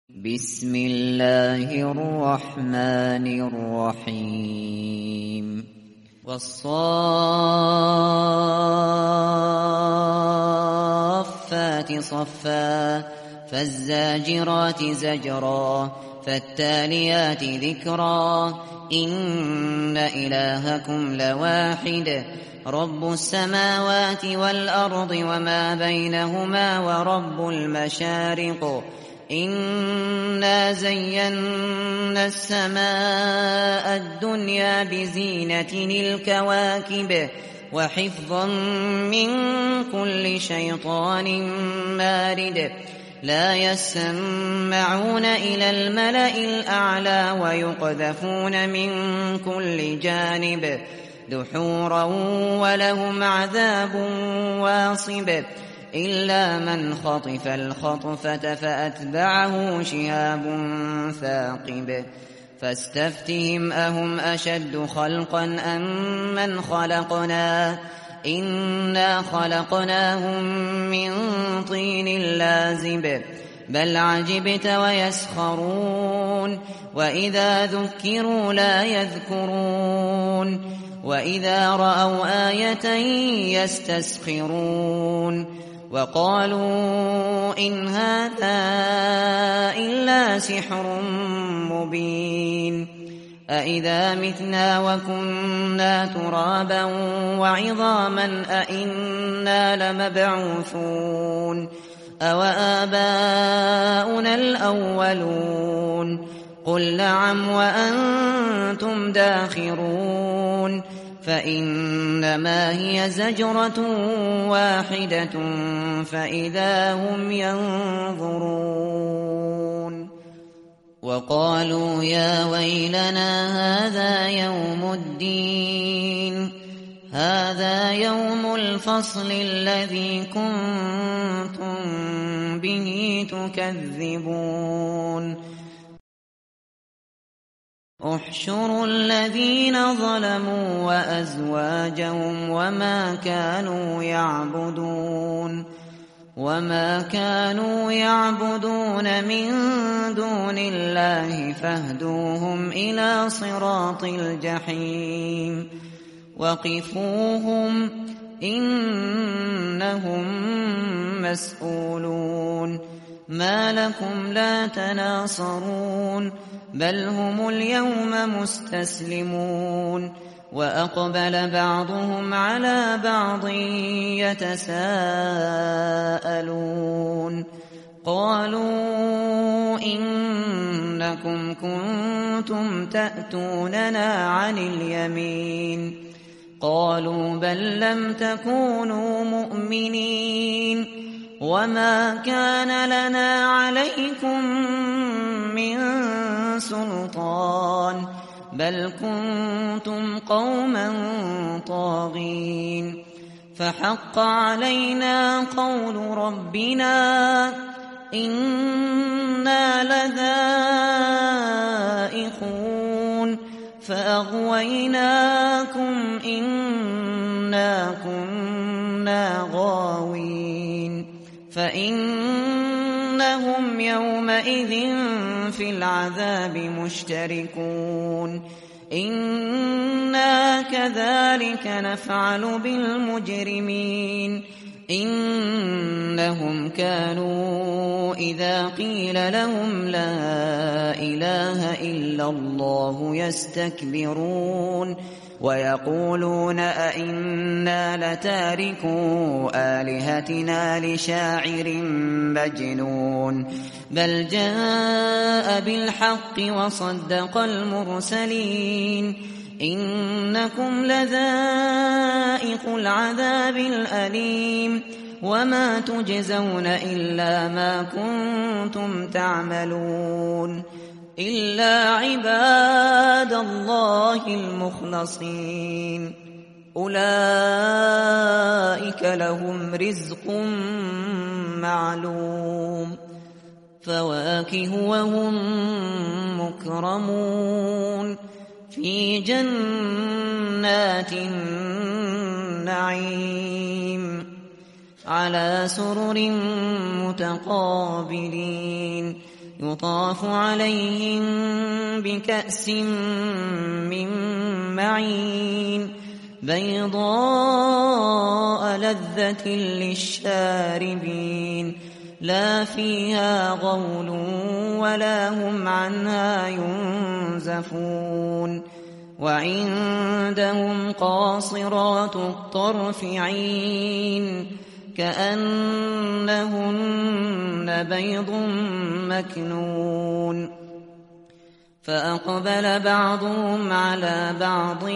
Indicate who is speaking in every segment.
Speaker 1: بسم الله الرحمن الرحیم والصافات صفا فالزاجرات زجرا فالتاليات ذكرا إن إلهكم لواحد رب السماوات والأرض وما بينهما ورب المشارق إنا زينا السماء الدنيا بزينة الكواكب وحفظا من كل شيطان مارد لا يسمعون إلى الملأ الأعلى ويقذفون من كل جانب دحورا ولهم عذاب واصب إلا من خطف الخطفة فأتبعه شهاب ثاقب فاستفتهم أهم أشد خلقا أم من خلقنا إنا خلقناهم من طين لازب بل عجبت ويسخرون وإذا ذكروا لا يذكرون وإذا رأوا آية يستسخرون وقالوا إن هذا إلا سحر مبين أإذا متنا وكنا ترابا وعظاما أإنا لمبعوثون أوآباؤنا الأولون قل نعم وأنتم داخرون فإنما هي زجرة واحدة فإذا هم ينظرون وقالوا يا ويلنا هذا يوم الفصل الذي كنتم به تكذبون احشروا الذين ظلموا وأزواجهم وما كانوا يعبدون من دون الله فاهدوهم إلى صراط الجحيم وقفوهم إنهم مسؤولون ما لكم لا تناصرون بل هم اليوم مستسلمون وأقبل بعضهم على بعض يتساءلون قالوا إنكم كنتم تأتوننا عن اليمين قالوا بل لم تكونوا مؤمنين وما كان لنا عليكم من سلطان بل كنتم قوما طاغين فحق علينا قول ربنا إنا لذائقون فأغويناكم إنا كنا غاوين فإنهم يومئذ في العذاب مشتركون إنا كذلك نفعل بالمجرمين إنهم كانوا إذا قيل لهم لا إله إلا الله يستكبرون ويقولون أئنا لتاركو آلهتنا لشاعر مجنون بل جاء بالحق وصدق المرسلين إنكم لذائق العذاب الأليم وما تجزون إلا ما كنتم تعملون إلا عباد الله المخلصين أولئك لهم رزق معلوم فواكه وهم مكرمون في جنات النعيم على سرر متقابلين يطاف عليهم بكأس من معين بيضاء لذة للشاربين لا فيها غول ولا هم عنها ينزفون وعندهم قاصرات الطرف عين كأنهن بيض مكنون فأقبل بعضهم على بعض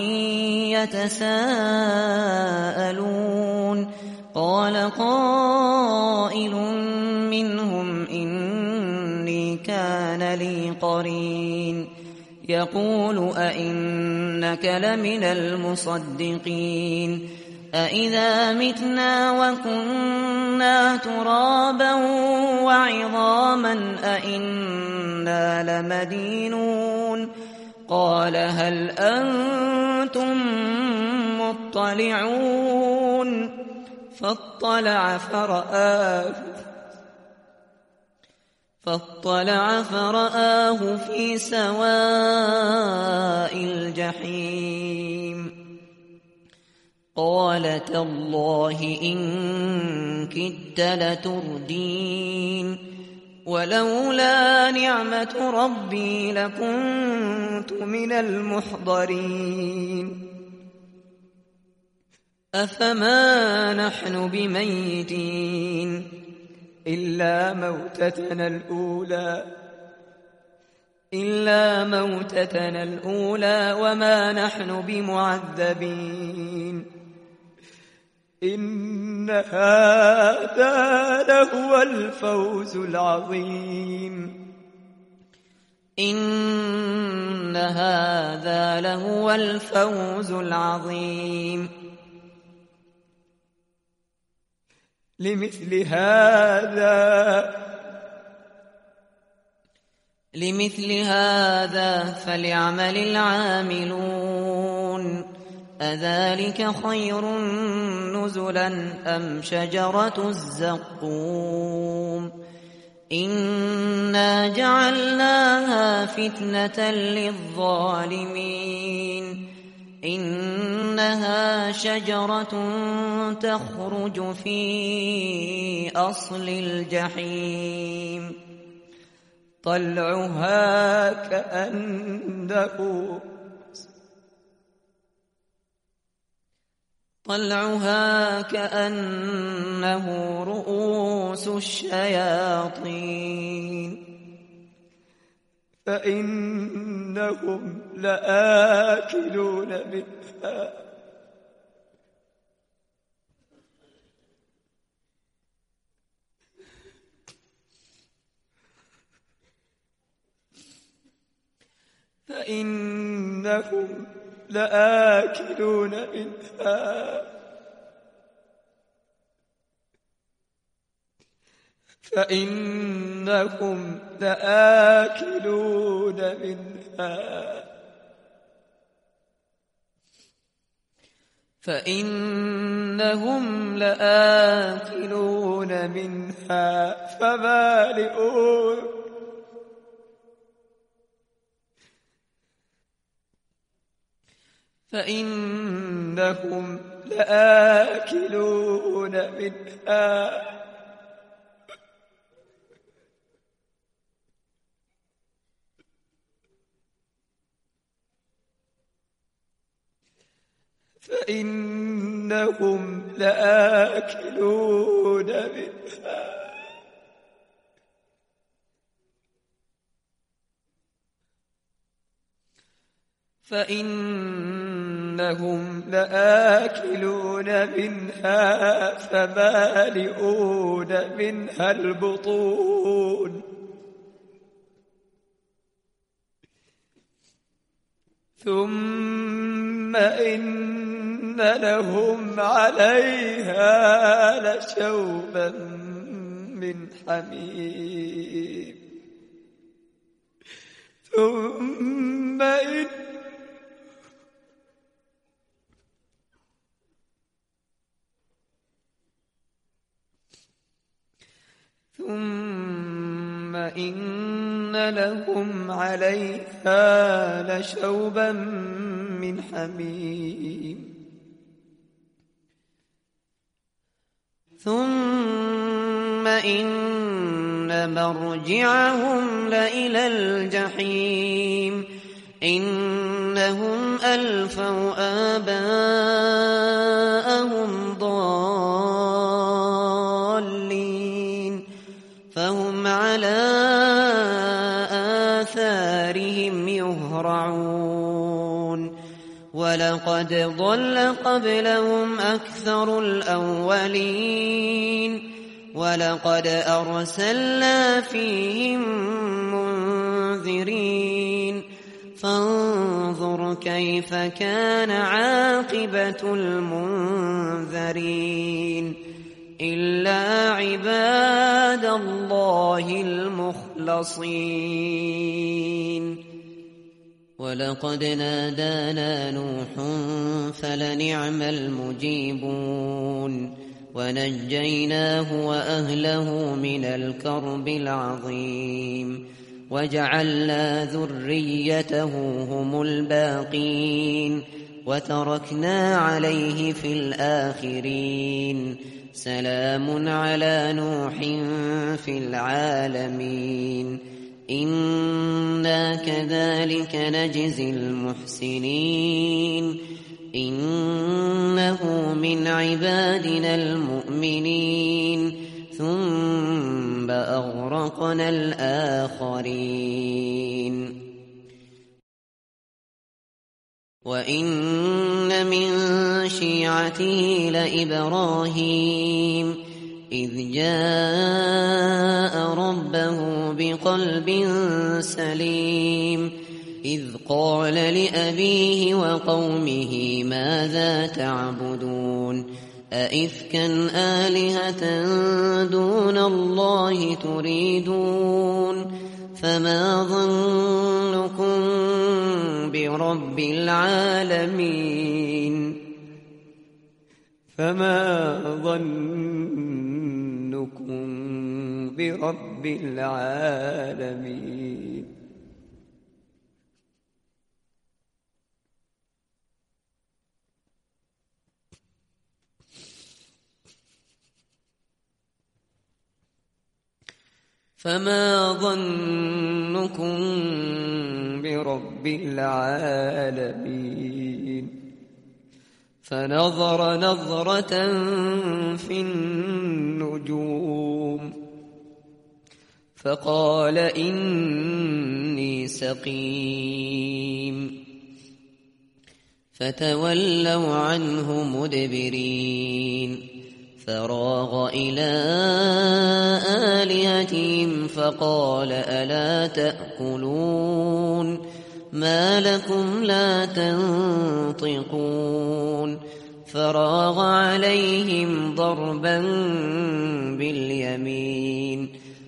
Speaker 1: يتساءلون قال قائل منهم إني كان لي قرين يقول أئنك لمن المصدقين أإذا متنا وكنا ترابا وعظاما أإنا لمدينون قال هل أنتم مطلعون فاطلع فرآه في سواء الجحيم قال تالله إن كدت لتردين ولولا نعمة ربي لكنت من المحضرين أفما نحن بميتين إلا موتتنا الأولى وما نحن بمعذبين إن هذا لهو الفوز العظيم إن هذا لهو الفوز العظيم لمثل هذا فليعمل العاملون أذلك خير نزلا أم شجرة الزقوم إنا جعلناها فتنة للظالمين إنها شجرة تخرج في أصل الجحيم طلعها كأنه رؤوس الشياطين فإنهم لآكلون منها فإنهم لآكلون منها فمالئون منها البطون ثم إن لهم عليها لشوبا من حميم ثم إن لهم عليها لشوبا من حميم
Speaker 2: ثم إن مرجعهم لإلى الجحيم إنهم ألفوا آباءهم ضالين فهم على آثارهم يهرعون ولقد ضل قبلهم أكثر الأولين ولقد أرسلنا فيهم منذرين فانظر كيف كان عاقبة المنذرين إلا عباد الله المخلصين ولقد نادانا نوح فلنعم المجيبون ونجيناه وأهله من الكرب العظيم وجعلنا ذريته هم الباقين وتركنا عليه في الآخرين سلام على نوح في العالمين إنا كذلك نجزي المحسنين إنه من عبادنا المؤمنين ثم أغرقنا الآخرين وإن من شيعته لإبراهيم إذ جاء ربه بقلب سليم إذ قال لأبيه وقومه ماذا تعبدون أئفكا آلهة دون الله تريدون فما ظنكم برب العالمين
Speaker 1: فما ظنكم برب العالمين
Speaker 2: فما ظنكم برب العالمين فنظر نظرة في النجوم فقال إني سقيم فتولوا عنه مدبرين فراغ إلى آلهتهم فقال ألا تأكلون ما لكم لا تنطقون فراغ عليهم ضربا باليمين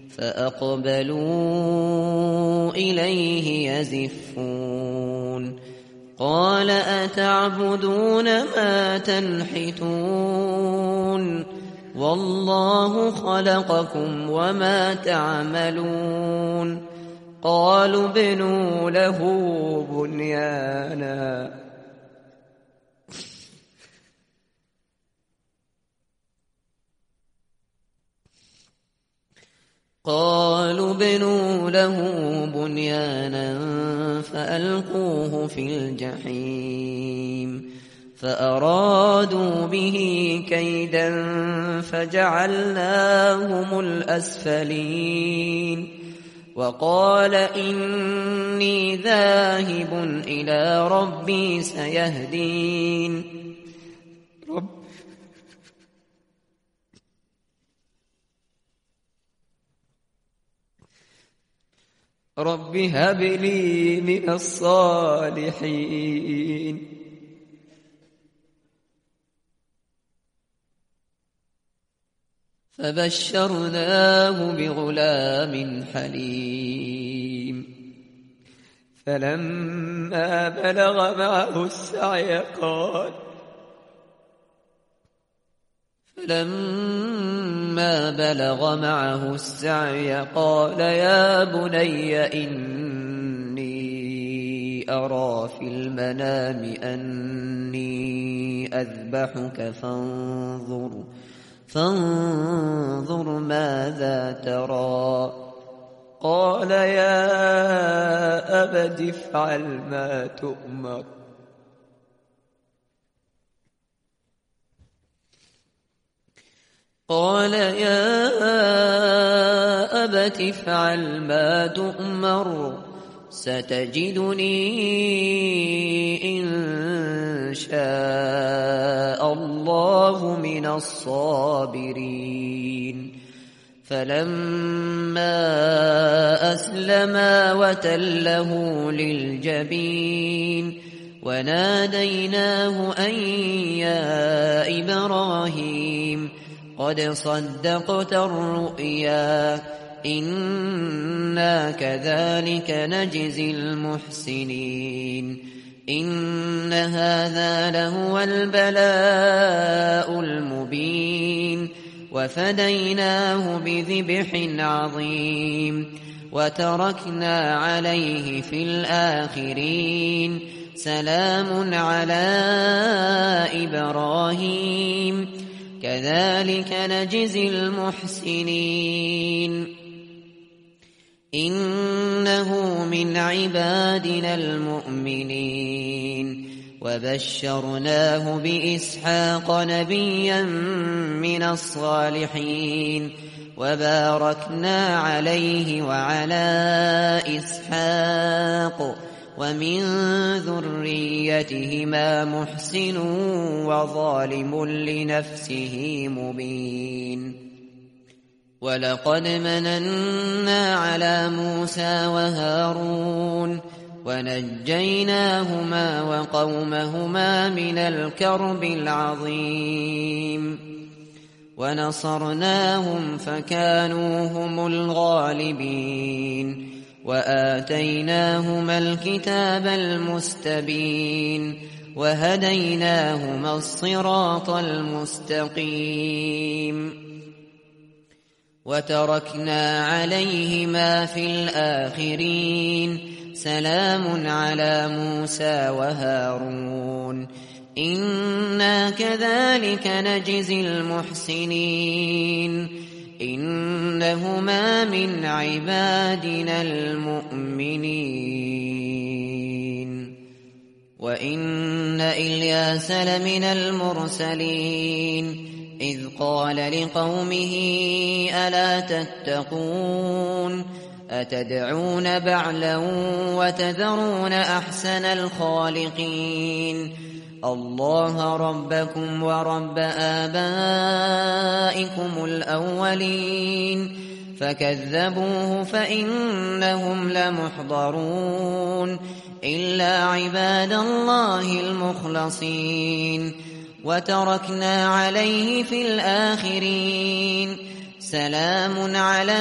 Speaker 2: فأقبلوا إليه يزفون قال أتعبدون ما تنحتون والله خلقكم وما تعملون قالوا ابنوا له بنيانا فألقوه في الجحيم فأرادوا به كيدا فجعلناهم الأسفلين وقال إني ذاهب إلى ربي سيهدين رب هب لي من الصالحين فبشرناه بغلام حليم
Speaker 1: فلما بلغ معه السعي
Speaker 2: فلما بلغ معه السعي قال يا بني إني أرى في المنام أني أذبحك فانظر ماذا ترى. قال يا أبت افعل ما تؤمر. قال يا أبت افعل ما تؤمر ستجدني إن شاء الله من الصابرين. فلما أسلما وتله للجبين وناديناه أن يا إبراهيم قد صدقت الرؤيا إنا كذلك نجزي المحسنين إن هذا لهو البلاء المبين وفديناه بذبح عظيم وتركنا عليه في الآخرين سلام على إبراهيم كذلك نجزي المحسنين إنه من عبادنا المؤمنين وبشرناه بإسحاق نبيا من الصالحين وباركنا عليه وعلى إسحاق ومن ذريتهما محسن وظالم لنفسه مبين. ولقد مننا على موسى وهارون ونجيناهما وقومهما من الكرب العظيم ونصرناهم فكانوا هم الغالبين وآتيناهما الكتاب المستبين وهديناهما الصراط المستقيم وتركنا عليهما في الآخرين سلام على موسى وهارون إنا كذلك نجزي المحسنين إنهما من عبادنا المؤمنين. وإن إلياس لمن المرسلين إذ قال لقومه ألا تتقون أتدعون بعلا وتذرون أحسن الخالقين الله ربكم ورب آبائكم الأولين فكذبوه فإنهم لمحضرون إلا عباد الله المخلصين وتركنا عليه في الآخرين سلام على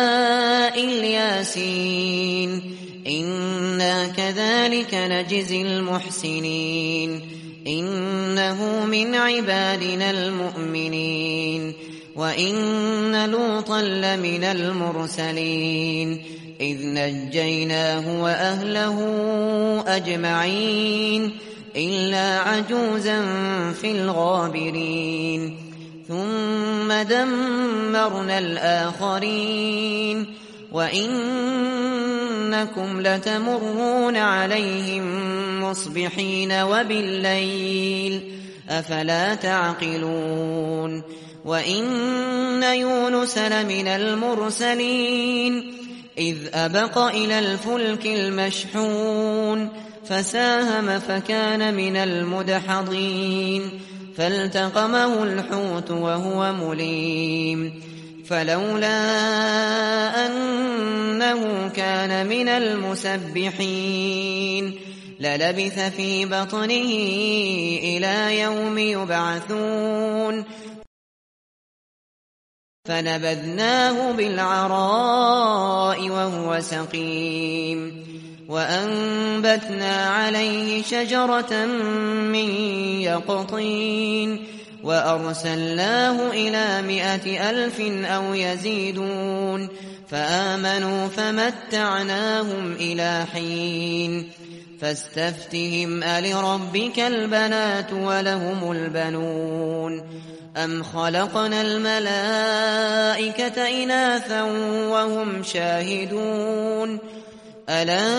Speaker 2: الياسين إنا كذلك نجزي المحسنين إنه من عبادنا المؤمنين. وإن لوطا لمن المرسلين إذ نجيناه وأهله أجمعين إلا عجوزا في الغابرين ثم دمرنا الآخرين وإنكم لتمرون عليهم مصبحين وبالليل أفلا تعقلون. وإن يونس لمن المرسلين إذ أبق إلى الفلك المشحون فساهم فكان من المدحضين فالتقمه الحوت وهو مليم فلولا أنه كان من المسبحين للبث في بطنه إلى يوم يبعثون فنبذناه بالعراء وهو سقيم وأنبتنا عليه شجرة من يقطين وأرسلناه إلى 100,000 أو يزيدون فآمنوا فمتعناهم إلى حين فاستفتهم ألربك البنات ولهم البنون أم خلقنا الملائكة إناثا وهم شاهدون ألا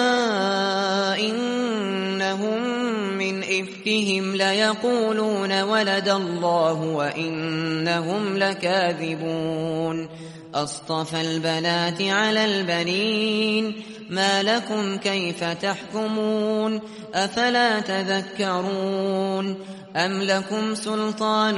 Speaker 2: إنهم من إفكهم ليقولون ولد الله وإنهم لكاذبون أصطفى البنات على البنين ما لكم كيف تحكمون أفلا تذكرون أم لكم سلطان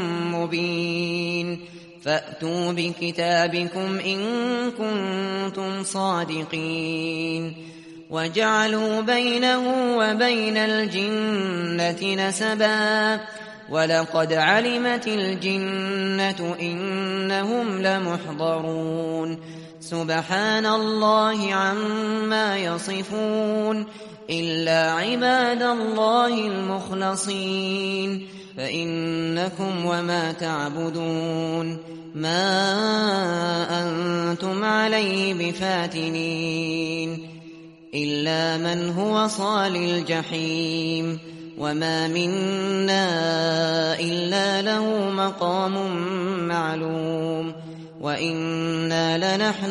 Speaker 2: مبين فأتوا بكتابكم إن كنتم صادقين وجعلوا بينه وبين الجنة نسبا ولقد علمت الجنة إنهم لمحضرون سبحان الله عما يصفون إلا عباد الله المخلصين فإنكم وما تعبدون ما أنتم عليه بفاتنين إلا من هو صال الجحيم وما منا إلا له مقام معلوم وإنا لنحن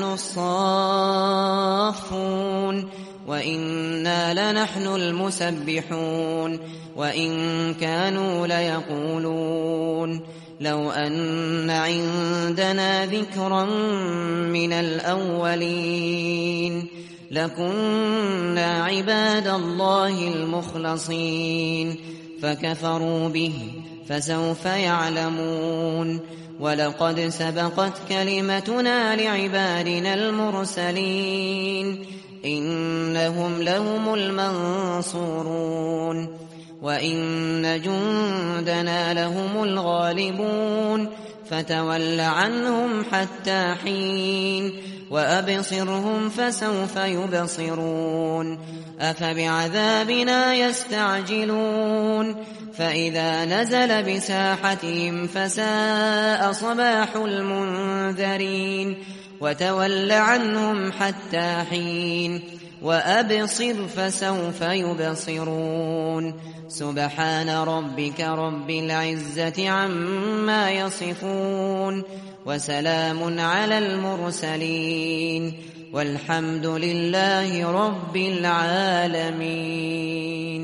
Speaker 2: الصافون وإنا لنحن المسبحون وإن كانوا ليقولون لو أن عندنا ذكرا من الأولين لكنا عباد الله المخلصين فكفروا به فسوف يعلمون ولقد سبقت كلمتنا لعبادنا المرسلين إنهم لهم المنصورون وإن جندنا لهم الغالبون فتول عنهم حتى حين وأبصرهم فسوف يبصرون أفبعذابنا يستعجلون فإذا نزل بساحتهم فساء صباح المنذرين وتول عنهم حتى حين وأبصر فسوف يبصرون سبحان ربك رب العزة عما يصفون وسلام على المرسلين والحمد لله رب العالمين.